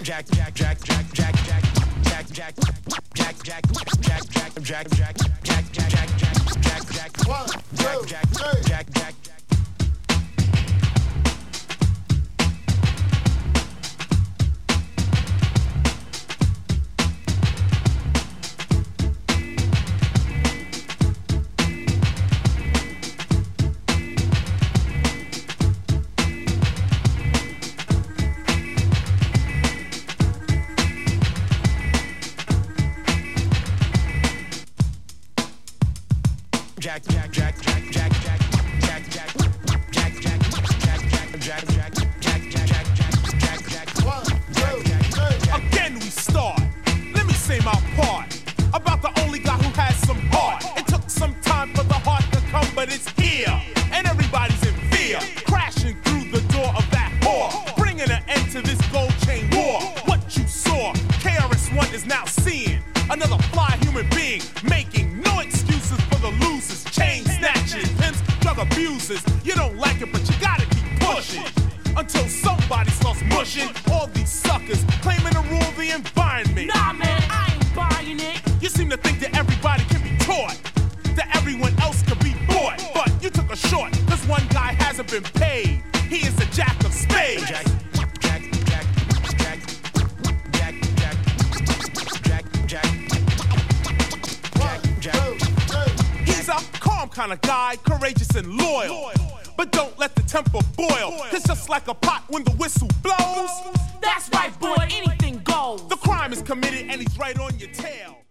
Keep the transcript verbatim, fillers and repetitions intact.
Jack, Jack, Jack, Jack, Jack, Jack, Jack, Jack, Jack, Jack, Jack, Jack, Jack, Jack, Jack, Jack, Jack, Jack, Jack, one, two, three, Jack, Jack. Jack, Jack, Jack, Jack, Jack, Jack, Jack, Jack, Jack, Jack, Jack, Jack, Jack, Jack, Jack, Jack, Jack, Jack, one, two, three. Again we start. Let me say my part about the only guy who has some heart. It took some time for the heart to come, but it's here, and everybody's in fear, crashing through the door of that whore, bringing an end to this gold chain war. What you saw, K R S One is now seeing another fly human being, making no excuses for the losers, chain snatchers, pimps, drug abusers. You don't like it, but you gotta keep pushing until somebody starts mushing all these suckers claiming to rule the environment. Nah, man, I ain't buying it. You seem to think that everybody can be taught, that everyone else can be bought, but you took a short, cause one guy hasn't been paid. He is the jack of spades. Jack, Jack, Jack, Jack, Jack, Jack, Jack, Jack. He's a calm kind of guy, courageous and loyal. But don't let the temper boil. It's just like a pot when the whistle blows. That's right, boy, anything goes. The crime is committed and he's right on your tail.